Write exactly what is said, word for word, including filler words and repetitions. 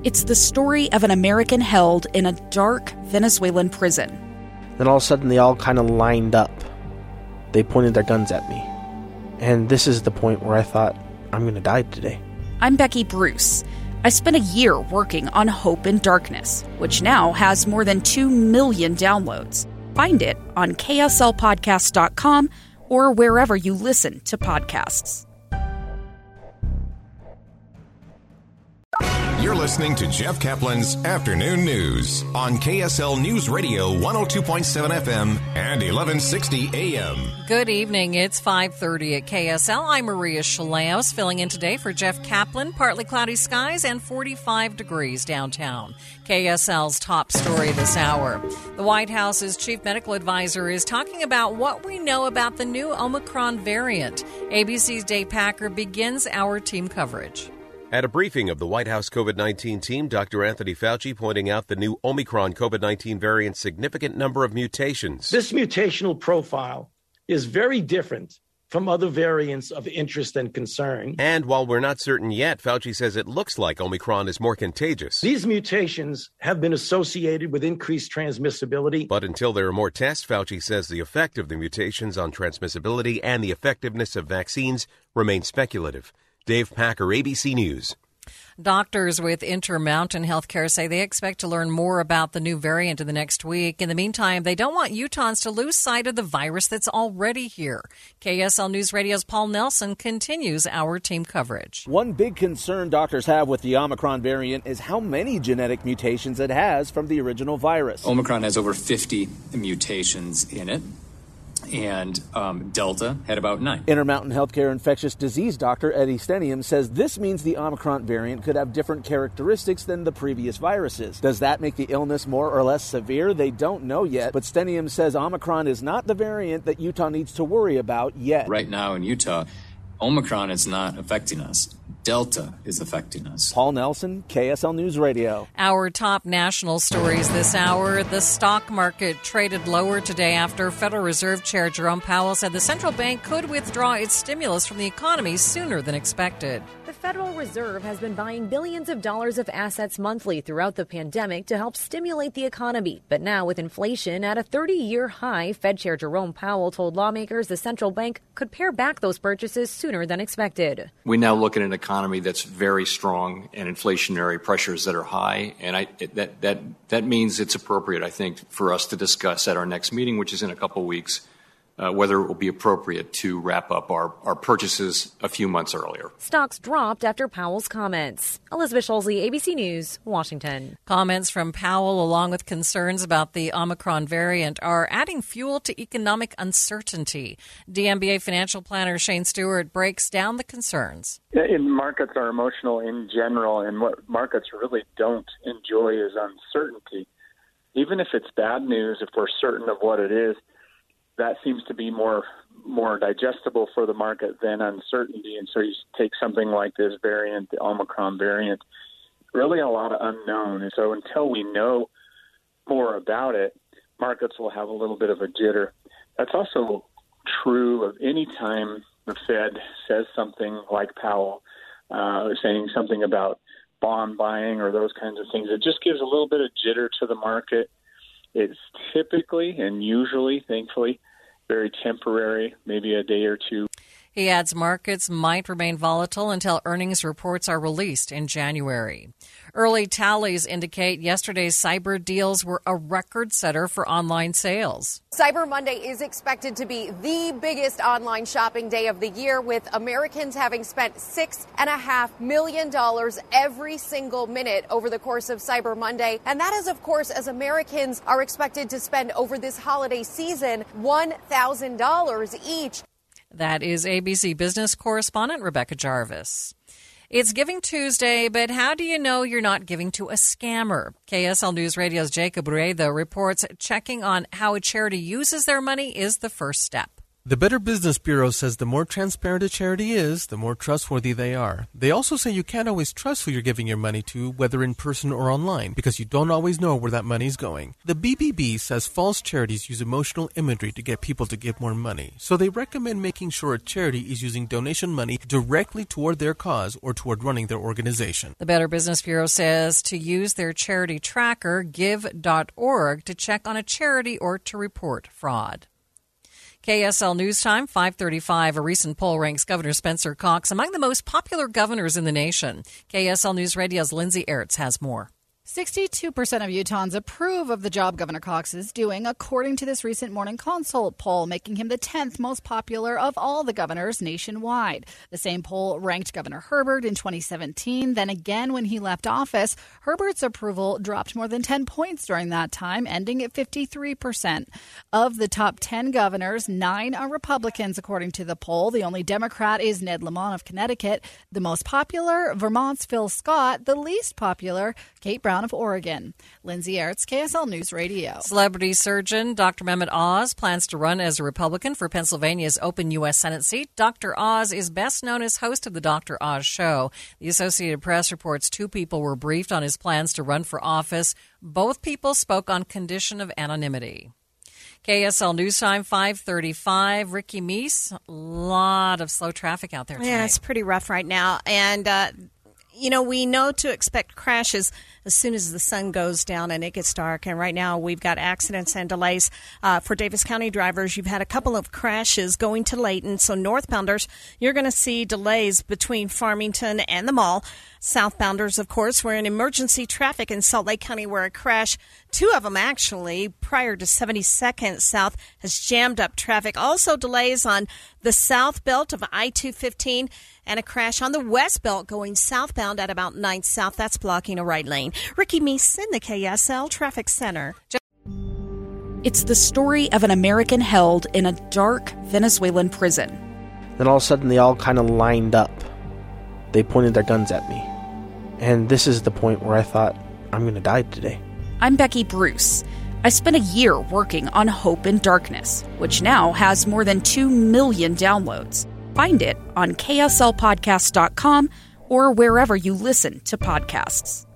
It's the story of an American held in a dark Venezuelan prison. Then all of a sudden they all kind of lined up. They pointed their guns at me. And this is the point where I thought, I'm going to die today. I'm Becky Bruce. I spent a year working on Hope in Darkness, which now has more than two million downloads. Find it on K S L podcast dot com or wherever you listen to podcasts. You're listening to Jeff Kaplan's Afternoon News on K S L News Radio one oh two point seven F M and eleven sixty A M. Good evening. It's five thirty at K S L. I'm Maria Chaleos, filling in today for Jeff Kaplan. Partly cloudy skies and forty-five degrees downtown. K S L's top story this hour. The White House's chief medical advisor is talking about what we know about the new Omicron variant. A B C's Dave Packer begins our team coverage. At a briefing of the White House COVID nineteen team, Doctor Anthony Fauci pointing out the new Omicron COVID nineteen variant's significant number of mutations. This mutational profile is very different from other variants of interest and concern. And while we're not certain yet, Fauci says it looks like Omicron is more contagious. These mutations have been associated with increased transmissibility. But until there are more tests, Fauci says the effect of the mutations on transmissibility and the effectiveness of vaccines remain speculative. Dave Packer, A B C News. Doctors with Intermountain Healthcare say they expect to learn more about the new variant in the next week. In the meantime, they don't want Utahns to lose sight of the virus that's already here. K S L News Radio's Paul Nelson continues our team coverage. One big concern doctors have with the Omicron variant is how many genetic mutations it has from the original virus. Omicron has over fifty mutations in it. And um, Delta had about nine. Intermountain Healthcare infectious disease doctor Eddie Stenium says this means the Omicron variant could have different characteristics than the previous viruses. Does that make the illness more or less severe? They don't know yet, but Stenium says Omicron is not the variant that Utah needs to worry about yet. Right now in Utah, Omicron is not affecting us. Delta is affecting us. Paul Nelson, K S L News Radio. Our top national stories this hour. The stock market traded lower today after Federal Reserve Chair Jerome Powell said the central bank could withdraw its stimulus from the economy sooner than expected. The Federal Reserve has been buying billions of dollars of assets monthly throughout the pandemic to help stimulate the economy. But now, with inflation at a thirty-year high, Fed Chair Jerome Powell told lawmakers the central bank could pare back those purchases sooner than expected. We now look at an economy that's very strong and inflationary pressures that are high, and I, that that that means it's appropriate, I think, for us to discuss at our next meeting, which is in a couple of weeks, Uh, whether it will be appropriate to wrap up our, our purchases a few months earlier. Stocks dropped after Powell's comments. Elizabeth Scholze, A B C News, Washington. Comments from Powell, along with concerns about the Omicron variant, are adding fuel to economic uncertainty. D M B A financial planner Shane Stewart breaks down the concerns. In markets are emotional in general, and what markets really don't enjoy is uncertainty. Even if it's bad news, if we're certain of what it is, that seems to be more more digestible for the market than uncertainty. And so you take something like this variant, the Omicron variant, really a lot of unknown. And so until we know more about it, markets will have a little bit of a jitter. That's also true of any time the Fed says something like Powell, uh, saying something about bond buying or those kinds of things. It just gives a little bit of jitter to the market. It's typically and usually, thankfully, very temporary, maybe a day or two. He adds markets might remain volatile until earnings reports are released in January. Early tallies indicate yesterday's cyber deals were a record setter for online sales. Cyber Monday is expected to be the biggest online shopping day of the year, with Americans having spent six and a half million dollars every single minute over the course of Cyber Monday. And that is, of course, as Americans are expected to spend over this holiday season one thousand dollars each. That is A B C business correspondent Rebecca Jarvis. It's Giving Tuesday, but how do you know you're not giving to a scammer? K S L News Radio's Jacob Rueda reports checking on how a charity uses their money is the first step. The Better Business Bureau says the more transparent a charity is, the more trustworthy they are. They also say you can't always trust who you're giving your money to, whether in person or online, because you don't always know where that money's going. The B B B says false charities use emotional imagery to get people to give more money, so they recommend making sure a charity is using donation money directly toward their cause or toward running their organization. The Better Business Bureau says to use their charity tracker, give dot org, to check on a charity or to report fraud. K S L News Time, five thirty-five. A recent poll ranks Governor Spencer Cox among the most popular governors in the nation. K S L News Radio's Lindsay Ertz has more. sixty-two percent of Utahns approve of the job Governor Cox is doing, according to this recent Morning Consult poll, making him the tenth most popular of all the governors nationwide. The same poll ranked Governor Herbert in twenty seventeen. Then again, when he left office, Herbert's approval dropped more than ten points during that time, ending at fifty-three percent. Of the top ten governors, nine are Republicans, according to the poll. The only Democrat is Ned Lamont of Connecticut. The most popular, Vermont's Phil Scott. The least popular, Kate Brown of Oregon. Lindsay Ertz, K S L News Radio. Celebrity surgeon Doctor Mehmet Oz plans to run as a Republican for Pennsylvania's open U S Senate seat. Doctor Oz is best known as host of the Doctor Oz Show. The Associated Press reports two people were briefed on his plans to run for office. Both people spoke on condition of anonymity. K S L News Time, five thirty-five. Ricky Meese, a lot of slow traffic out there tonight. Yeah, it's pretty rough right now. And, uh, you know, we know to expect crashes as soon as the sun goes down and it gets dark. And right now we've got accidents and delays uh, for Davis County drivers. You've had a couple of crashes going to Layton. So northbounders, you're going to see delays between Farmington and the mall. Southbounders, of course, we're in emergency traffic in Salt Lake County where a crash, two of them actually, prior to seventy-second South, has jammed up traffic. Also delays on the south belt of I two fifteen and a crash on the west belt going southbound at about ninth South. That's blocking a right lane. Ricky Meese in the K S L Traffic Center. It's the story of an American held in a dark Venezuelan prison. Then all of a sudden they all kind of lined up. They pointed their guns at me. And this is the point where I thought, I'm going to die today. I'm Becky Bruce. I spent a year working on Hope in Darkness, which now has more than two million downloads. Find it on K S L podcast dot com or wherever you listen to podcasts.